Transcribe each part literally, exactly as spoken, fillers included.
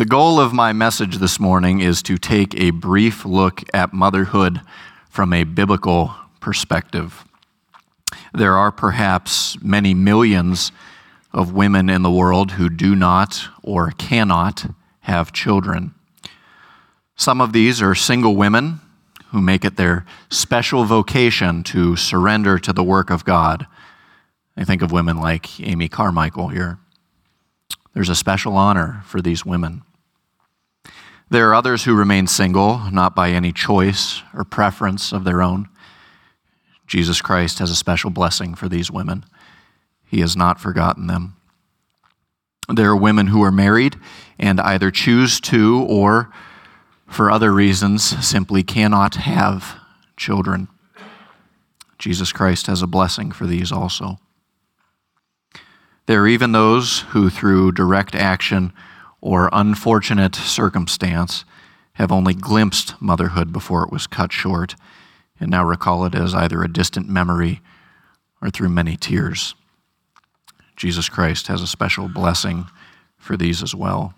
The goal of my message this morning is to take a brief look at motherhood from a biblical perspective. There are perhaps many millions of women in the world who do not or cannot have children. Some of these are single women who make it their special vocation to surrender to the work of God. I think of women like Amy Carmichael here. There's a special honor for these women. There are others who remain single, not by any choice or preference of their own. Jesus Christ has a special blessing for these women. He has not forgotten them. There are women who are married and either choose to or, for other reasons, simply cannot have children. Jesus Christ has a blessing for these also. There are even those who, through direct action or unfortunate circumstance, have only glimpsed motherhood before it was cut short, and now recall it as either a distant memory or through many tears. Jesus Christ has a special blessing for these as well.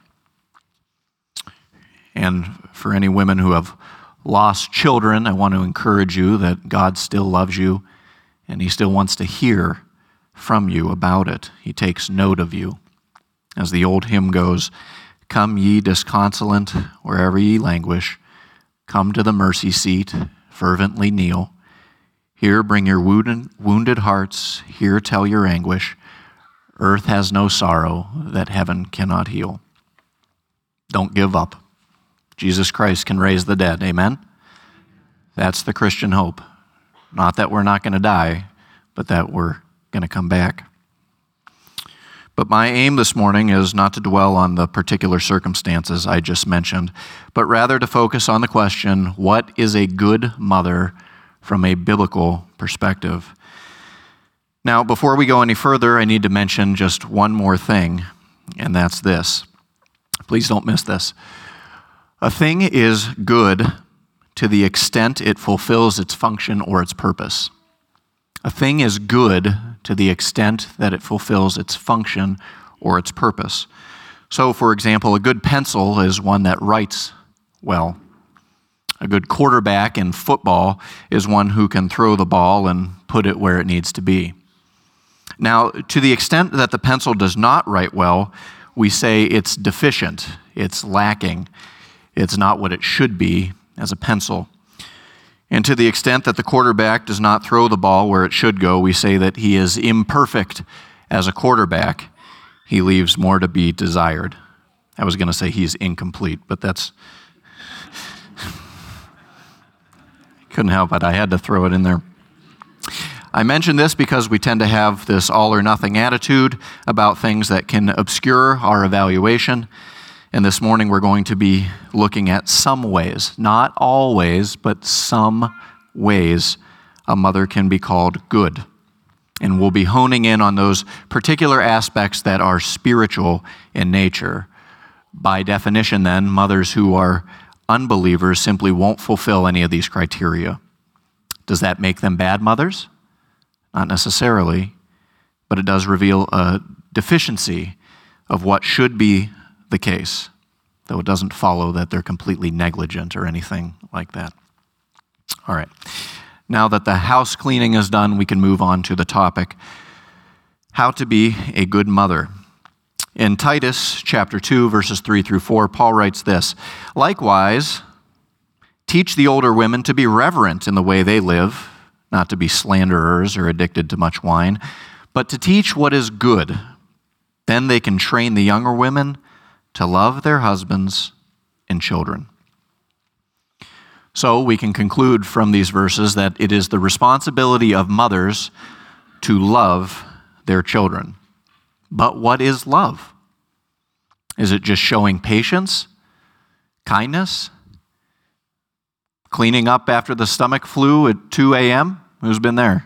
And for any women who have lost children, I want to encourage you that God still loves you, and He still wants to hear from you about it. He takes note of you. As the old hymn goes, "Come ye disconsolate, wherever ye languish, come to the mercy seat, fervently kneel. Here bring your wounded, wounded hearts, here tell your anguish. Earth has no sorrow that heaven cannot heal." Don't give up. Jesus Christ can raise the dead, amen? That's the Christian hope. Not that we're not going to die, but that we're going to come back. But my aim this morning is not to dwell on the particular circumstances I just mentioned, but rather to focus on the question, what is a good mother from a biblical perspective? Now, before we go any further, I need to mention just one more thing, and that's this. Please don't miss this. A thing is good to the extent it fulfills its function or its purpose. A thing is good to the extent that it fulfills its function or its purpose. So, for example, a good pencil is one that writes well. A good quarterback in football is one who can throw the ball and put it where it needs to be. Now, to the extent that the pencil does not write well, we say it's deficient, it's lacking, it's not what it should be as a pencil. And to the extent that the quarterback does not throw the ball where it should go, we say that he is imperfect as a quarterback. He leaves more to be desired. I was going to say he's incomplete, but that's... couldn't help it. I had to throw it in there. I mention this because we tend to have this all or nothing attitude about things that can obscure our evaluation. And this morning we're going to be looking at some ways, not all ways, but some ways a mother can be called good. And we'll be honing in on those particular aspects that are spiritual in nature. By definition then, mothers who are unbelievers simply won't fulfill any of these criteria. Does that make them bad mothers? Not necessarily, but it does reveal a deficiency of what should be the case, though it doesn't follow that they're completely negligent or anything like that. All right. Now that the house cleaning is done, we can move on to the topic, how to be a good mother. In Titus chapter two, verses three through four, Paul writes this, "Likewise, teach the older women to be reverent in the way they live, not to be slanderers or addicted to much wine, but to teach what is good. Then they can train the younger women to love their husbands and children." So we can conclude from these verses that it is the responsibility of mothers to love their children. But what is love? Is it just showing patience, kindness, cleaning up after the stomach flu at two a.m.? Who's been there?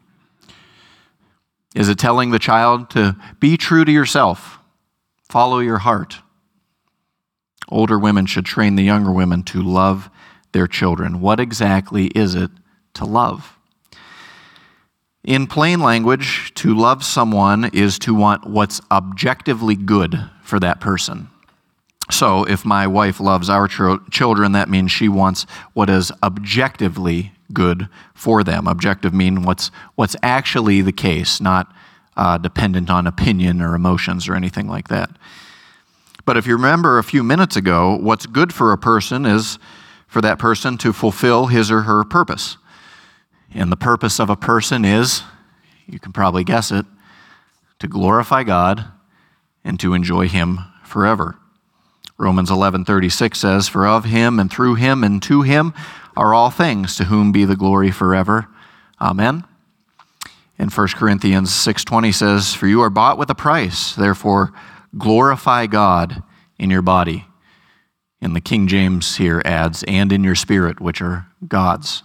Is it telling the child to be true to yourself, follow your heart? Older women should train the younger women to love their children. What exactly is it to love? In plain language, to love someone is to want what's objectively good for that person. So if my wife loves our ch- children, that means she wants what is objectively good for them. Objective mean what's what's actually the case, not uh, dependent on opinion or emotions or anything like that. But if you remember a few minutes ago, what's good for a person is for that person to fulfill his or her purpose. And the purpose of a person is, you can probably guess it, to glorify God and to enjoy Him forever. Romans eleven thirty-six says, "For of Him and through Him and to Him are all things, to whom be the glory forever. Amen." And First Corinthians six twenty says, "For you are bought with a price, therefore glorify God in your body." And the King James here adds, "and in your spirit, which are God's."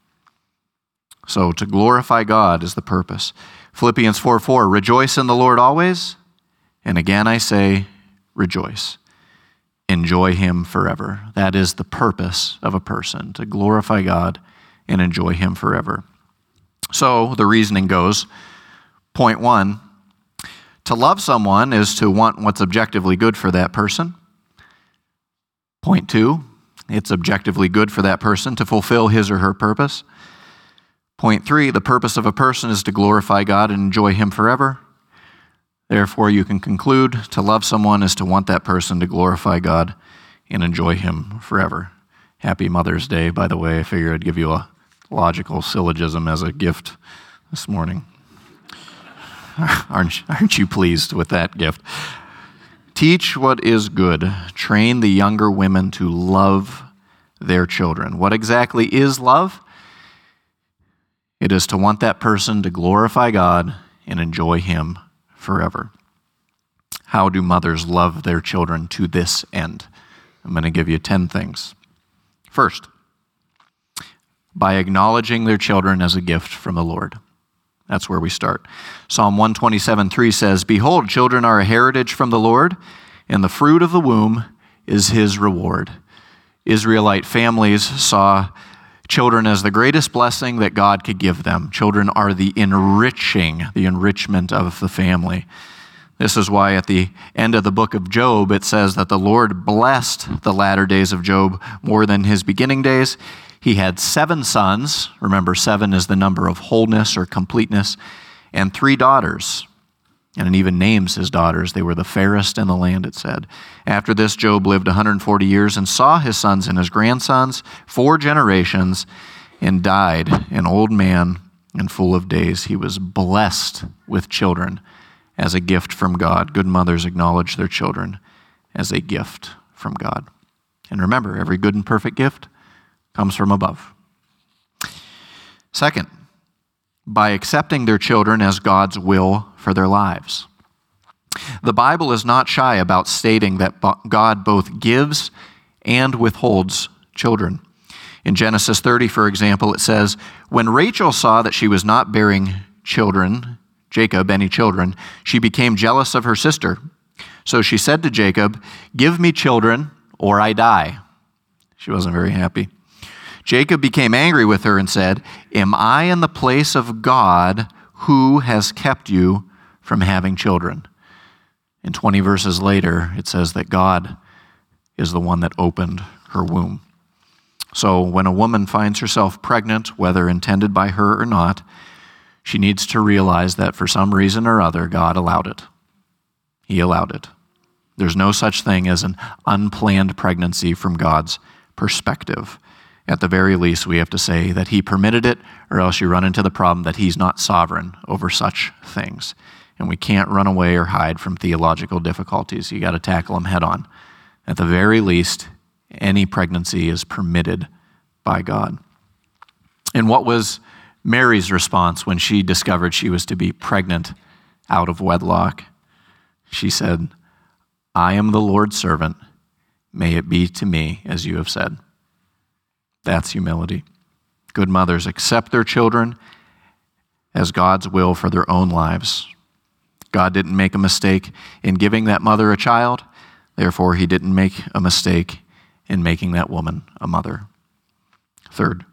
So to glorify God is the purpose. Philippians four four, "Rejoice in the Lord always, and again I say, rejoice." Enjoy Him forever. That is the purpose of a person, to glorify God and enjoy Him forever. So the reasoning goes, point one, to love someone is to want what's objectively good for that person. Point two, it's objectively good for that person to fulfill his or her purpose. Point three, the purpose of a person is to glorify God and enjoy Him forever. Therefore, you can conclude to love someone is to want that person to glorify God and enjoy Him forever. Happy Mother's Day, by the way. I figured I'd give you a logical syllogism as a gift this morning. Aren't, aren't you pleased with that gift? Teach what is good. Train the younger women to love their children. What exactly is love? It is to want that person to glorify God and enjoy Him forever. How do mothers love their children to this end? I'm going to give you ten things. First, by acknowledging their children as a gift from the Lord. That's where we start. Psalm one twenty-seven three says, "Behold, children are a heritage from the Lord, and the fruit of the womb is His reward." Israelite families saw children as the greatest blessing that God could give them. Children are the enriching, the enrichment of the family. This is why at the end of the book of Job, it says that the Lord blessed the latter days of Job more than his beginning days. He had seven sons. Remember, seven is the number of wholeness or completeness, and three daughters. And it even names his daughters. They were the fairest in the land, it said. After this, Job lived one hundred forty years and saw his sons and his grandsons, four generations, and died an old man and full of days. He was blessed with children as a gift from God. Good mothers acknowledge their children as a gift from God. And remember, every good and perfect gift comes from above. Second, by accepting their children as God's will for their lives. The Bible is not shy about stating that God both gives and withholds children. In Genesis thirty, for example, it says, "When Rachel saw that she was not bearing children, Jacob, any children, she became jealous of her sister. So she said to Jacob, 'Give me children, or I die.'" She wasn't very happy. Jacob became angry with her and said, "Am I in the place of God who has kept you from having children?" And twenty verses later, it says that God is the one that opened her womb. So when a woman finds herself pregnant, whether intended by her or not, she needs to realize that for some reason or other, God allowed it. He allowed it. There's no such thing as an unplanned pregnancy from God's perspective. At the very least, we have to say that He permitted it, or else you run into the problem that He's not sovereign over such things. And we can't run away or hide from theological difficulties. You got to tackle them head on. At the very least, any pregnancy is permitted by God. And what was Mary's response when she discovered she was to be pregnant out of wedlock? She said, "I am the Lord's servant. May it be to me as you have said." That's humility. Good mothers accept their children as God's will for their own lives. God didn't make a mistake in giving that mother a child. Therefore, He didn't make a mistake in making that woman a mother. Third,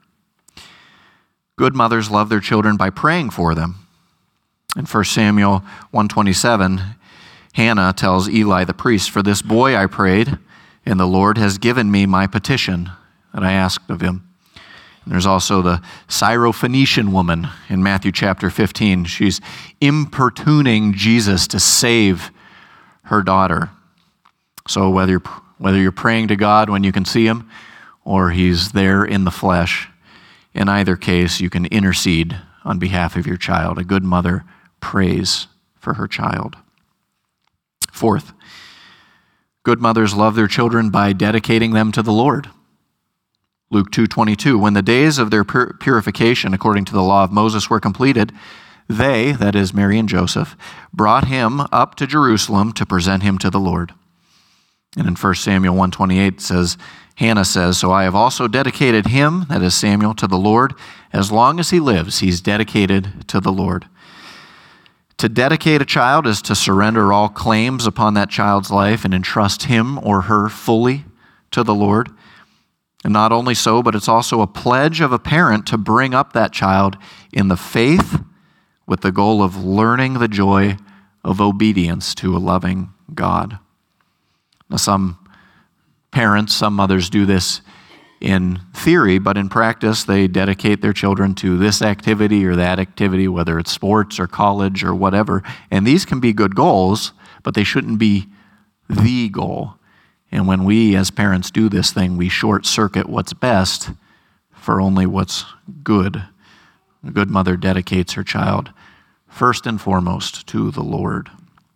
good mothers love their children by praying for them. In First Samuel one twenty-seven, Hannah tells Eli the priest, "For this boy I prayed, and the Lord has given me my petition that I asked of him. And there's also the Syrophoenician woman in Matthew chapter fifteen. She's importuning Jesus to save her daughter. So whether you're, whether you're praying to God when you can see him, or he's there in the flesh, in either case, you can intercede on behalf of your child. A good mother prays for her child. Fourth, good mothers love their children by dedicating them to the Lord. Luke two twenty-two, when the days of their pur- purification according to the law of Moses were completed, they, that is Mary and Joseph, brought him up to Jerusalem to present him to the Lord. And in First Samuel one twenty-eight says, Hannah says, so I have also dedicated him, that is Samuel, to the Lord. As long as he lives, he's dedicated to the Lord. To dedicate a child is to surrender all claims upon that child's life and entrust him or her fully to the Lord. And not only so, but it's also a pledge of a parent to bring up that child in the faith with the goal of learning the joy of obedience to a loving God. Now, some parents, some mothers do this in theory, but in practice, they dedicate their children to this activity or that activity, whether it's sports or college or whatever. And these can be good goals, but they shouldn't be the goal. And when we as parents do this thing, we short circuit what's best for only what's good. A good mother dedicates her child first and foremost to the Lord.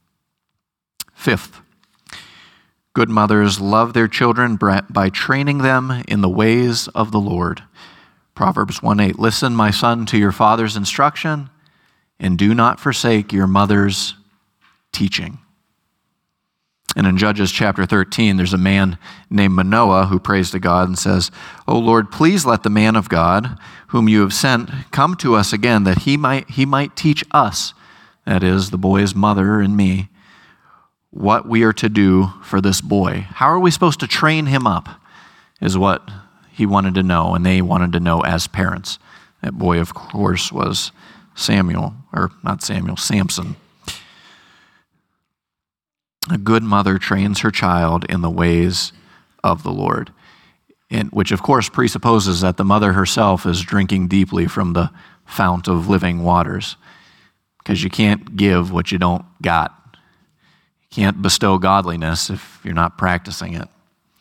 Fifth, good mothers love their children by training them in the ways of the Lord. Proverbs one eight, listen, my son, to your father's instruction, and do not forsake your mother's teaching. And in Judges chapter thirteen, there's a man named Manoah who prays to God and says, O Lord, please let the man of God whom you have sent come to us again, that he might, he might teach us, that is, the boy's mother and me, what we are to do for this boy. How are we supposed to train him up is what he wanted to know, and they wanted to know as parents. That boy, of course, was Samuel, or not Samuel, Samson. A good mother trains her child in the ways of the Lord, and, which of course presupposes that the mother herself is drinking deeply from the fount of living waters, because you can't give what you don't got. Can't bestow godliness if you're not practicing it.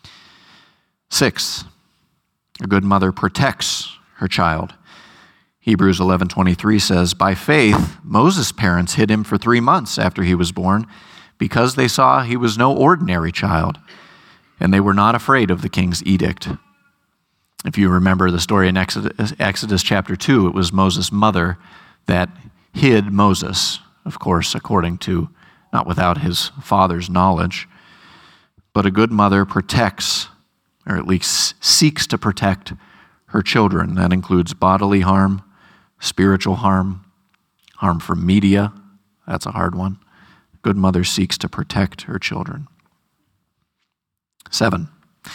Six, a good mother protects her child. Hebrews eleven twenty-three says, by faith, Moses' parents hid him for three months after he was born because they saw he was no ordinary child, and they were not afraid of the king's edict. If you remember the story in Exodus, Exodus chapter two, it was Moses' mother that hid Moses, of course, according to not without his father's knowledge. But a good mother protects, or at least seeks to protect, her children. That includes bodily harm, spiritual harm, harm from media. That's a hard one. A good mother seeks to protect her children. Seven,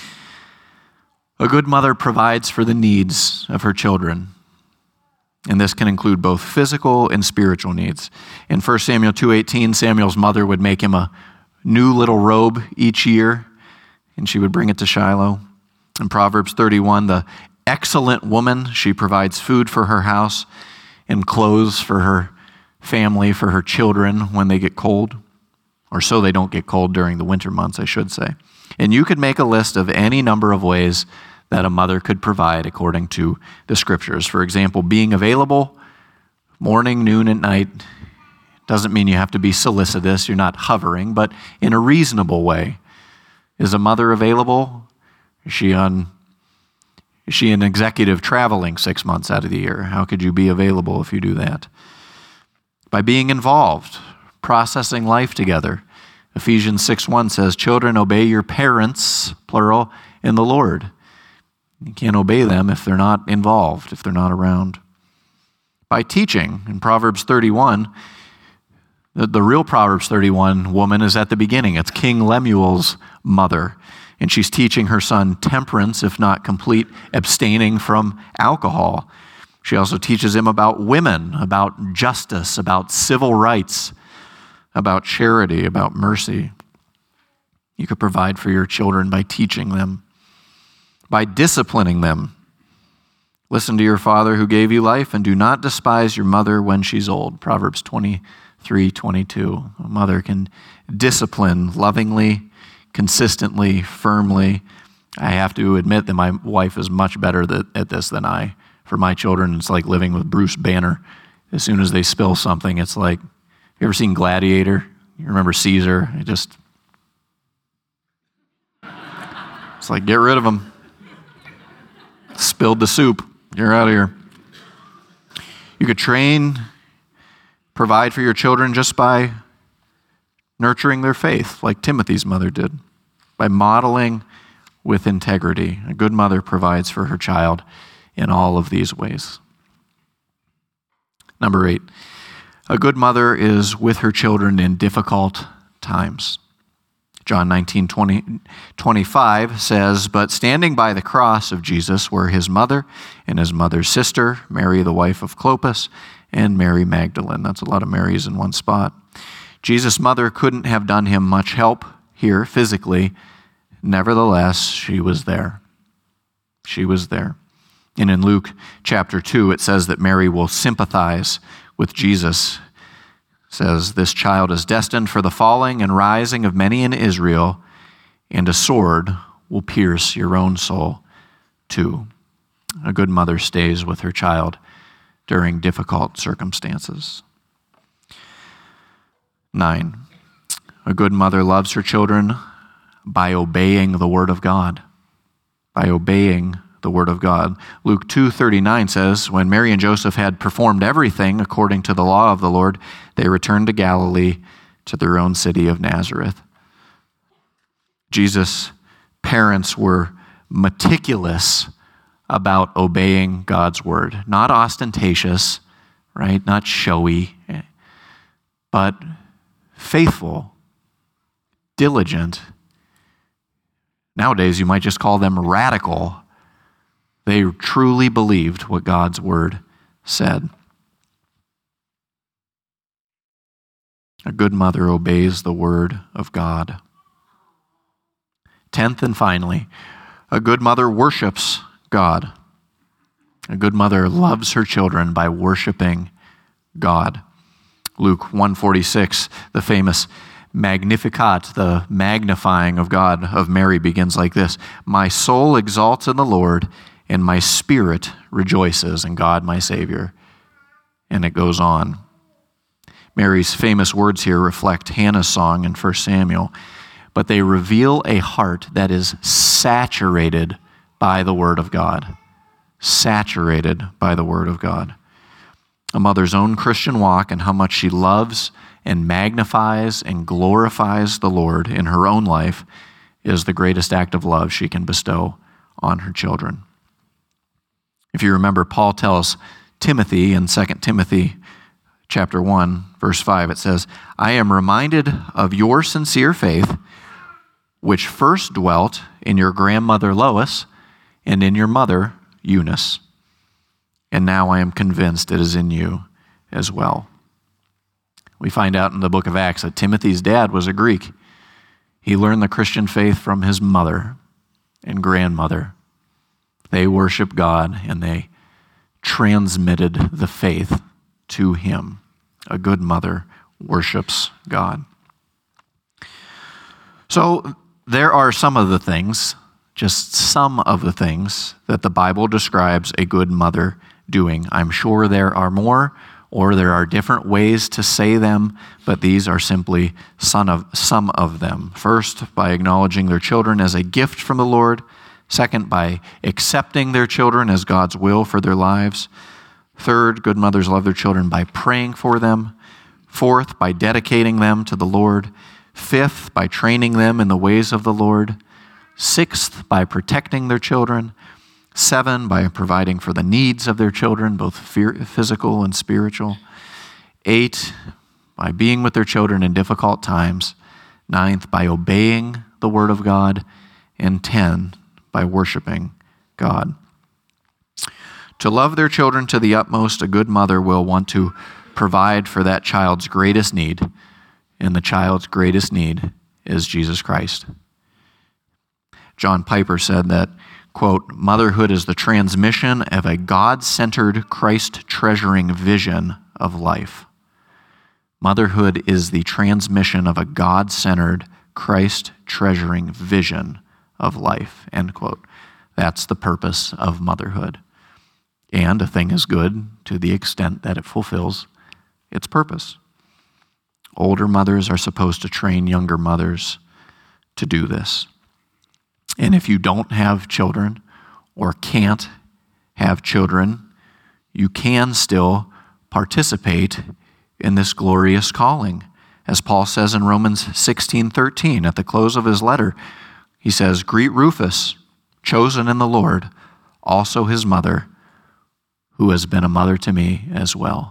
a good mother provides for the needs of her children. And this can include both physical and spiritual needs. In First Samuel two eighteen, Samuel's mother would make him a new little robe each year, and she would bring it to Shiloh. In Proverbs thirty-one, the excellent woman, she provides food for her house and clothes for her family, for her children when they get cold, or so they don't get cold during the winter months, I should say. And you could make a list of any number of ways that a mother could provide according to the scriptures. For example, being available morning, noon, and night doesn't mean you have to be solicitous. You're not hovering, but in a reasonable way. Is a mother available? Is she on? Is she an executive traveling six months out of the year? How could you be available if you do that? By being involved, processing life together. Ephesians six one says, children, obey your parents, plural, in the Lord. You can't obey them if they're not involved, if they're not around. By teaching, in Proverbs thirty-one, the, the real Proverbs thirty-one woman is at the beginning. It's King Lemuel's mother, and she's teaching her son temperance, if not complete abstaining from alcohol. She also teaches him about women, about justice, about civil rights, about charity, about mercy. You could provide for your children by teaching them, by disciplining them. Listen to your father who gave you life, and do not despise your mother when she's old. Proverbs twenty-three twenty-two. A mother can discipline lovingly, consistently, firmly. I have to admit that my wife is much better at this than I. For my children, it's like living with Bruce Banner. As soon as they spill something, it's like, you ever seen Gladiator? You remember Caesar? It just, it's like, get rid of them. Spilled the soup. You're out of here. You could train, provide for your children just by nurturing their faith, like Timothy's mother did, by modeling with integrity. A good mother provides for her child in all of these ways. Number eight, a good mother is with her children in difficult times. John nineteen, twenty, twenty-five says, "But standing by the cross of Jesus were his mother and his mother's sister, Mary, the wife of Clopas, and Mary Magdalene." That's a lot of Marys in one spot. Jesus' mother couldn't have done him much help here physically. Nevertheless, she was there. She was there. And in Luke chapter two, it says that Mary will sympathize with Jesus. Says, "This child is destined for the falling and rising of many in Israel, and a sword will pierce your own soul too." A good mother stays with her child during difficult circumstances. Nine, a good mother loves her children by obeying the word of God. By obeying the word of God. Luke two thirty-nine says, "When Mary and Joseph had performed everything according to the law of the Lord, they returned to Galilee, to their own city of Nazareth." Jesus' parents were meticulous about obeying God's word. Not ostentatious, right? Not showy, but faithful, diligent. Nowadays, you might just call them radical. They truly believed what God's word said. A good mother obeys the word of God. Tenth and finally, a good mother worships God. A good mother loves her children by worshiping God. Luke one forty-six, the famous Magnificat, the magnifying of God of Mary, begins like this: "My soul exalts in the Lord, and my spirit rejoices in God my Savior." And it goes on. Mary's famous words here reflect Hannah's song in First Samuel, but they reveal a heart that is saturated by the Word of God. Saturated by the Word of God. A mother's own Christian walk and how much she loves and magnifies and glorifies the Lord in her own life is the greatest act of love she can bestow on her children. If you remember, Paul tells Timothy in Second Timothy chapter one, verse five, it says, "I am reminded of your sincere faith, which first dwelt in your grandmother Lois and in your mother Eunice. And now I am convinced it is in you as well." We find out in the book of Acts that Timothy's dad was a Greek. He learned the Christian faith from his mother and grandmother. They worshiped God and they transmitted the faith to him. A good mother worships God. So there are some of the things, just some of the things that the Bible describes a good mother doing. I'm sure there are more, or there are different ways to say them, but these are simply some of, some of them. First, by acknowledging their children as a gift from the Lord. Second, by accepting their children as God's will for their lives. Third, good mothers love their children by praying for them. Fourth, by dedicating them to the Lord. Fifth, by training them in the ways of the Lord. Sixth, by protecting their children. Seven, by providing for the needs of their children, both physical and spiritual. Eight, by being with their children in difficult times. Ninth, by obeying the word of God. And ten, by worshiping God. To love their children to the utmost, a good mother will want to provide for that child's greatest need, and the child's greatest need is Jesus Christ. John Piper said that, quote, "Motherhood is the transmission of a God-centered, Christ-treasuring vision of life." Motherhood is the transmission of a God-centered, Christ-treasuring vision of life, end quote. That's the purpose of motherhood. And a thing is good to the extent that it fulfills its purpose. Older mothers are supposed to train younger mothers to do this. And if you don't have children or can't have children, you can still participate in this glorious calling. As Paul says in Romans sixteen thirteen, at the close of his letter, he says, "Greet Rufus, chosen in the Lord, also his mother, who has been a mother to me as well."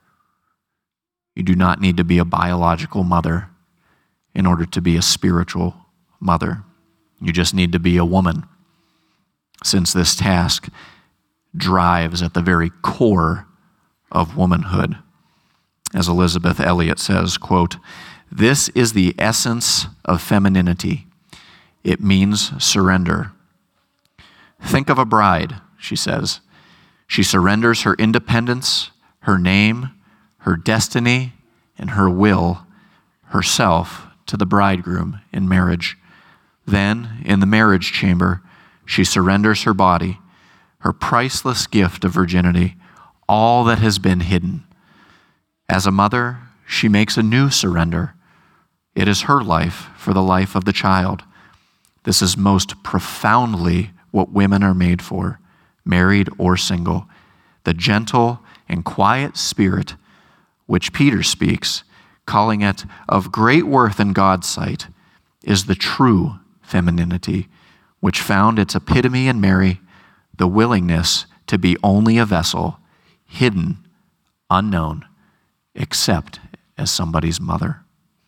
You do not need to be a biological mother in order to be a spiritual mother. You just need to be a woman, since this task drives at the very core of womanhood. As Elizabeth Elliot says, quote, "This is the essence of femininity. It means surrender. Think of a bride," she says. "She surrenders her independence, her name, her destiny, and her will, herself, to the bridegroom in marriage. Then, in the marriage chamber, she surrenders her body, her priceless gift of virginity, all that has been hidden. As a mother, she makes a new surrender. It is her life for the life of the child. This is most profoundly what women are made for, married or single. The gentle and quiet spirit which Peter speaks, calling it of great worth in God's sight, is the true femininity, which found its epitome in Mary, the willingness to be only a vessel, hidden, unknown, except as somebody's mother.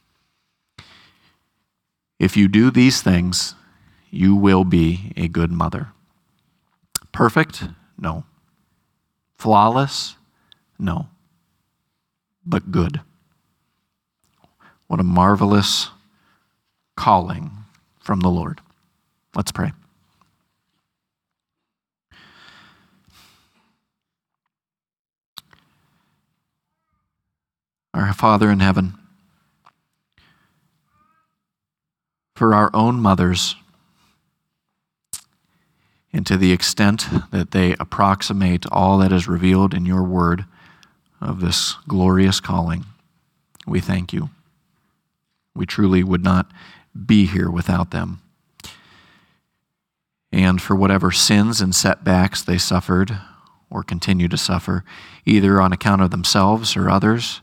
If you do these things, you will be a good mother. Perfect? No. Flawless? No. But good. What a marvelous calling from the Lord. Let's pray. Our Father in heaven, for our own mothers, and to the extent that they approximate all that is revealed in your word of this glorious calling, we thank you. We truly would not be here without them. And for whatever sins and setbacks they suffered or continue to suffer, either on account of themselves or others,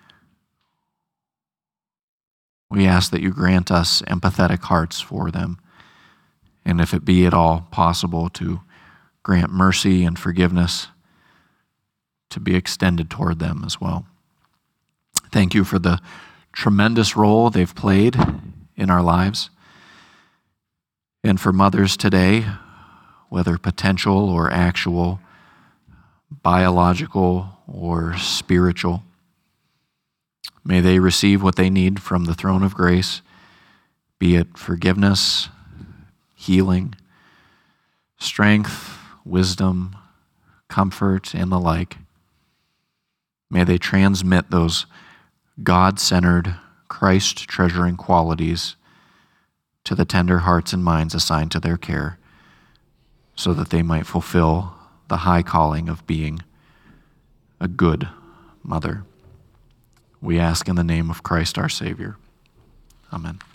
we ask that you grant us empathetic hearts for them. And if it be at all possible, to grant mercy and forgiveness to be extended toward them as well. Thank you for the tremendous role they've played in our lives. And for mothers today, whether potential or actual, biological or spiritual, may they receive what they need from the throne of grace, be it forgiveness, healing, strength, wisdom, comfort, and the like. May they transmit those God-centered, Christ-treasuring qualities to the tender hearts and minds assigned to their care, so that they might fulfill the high calling of being a good mother. We ask in the name of Christ our Savior. Amen.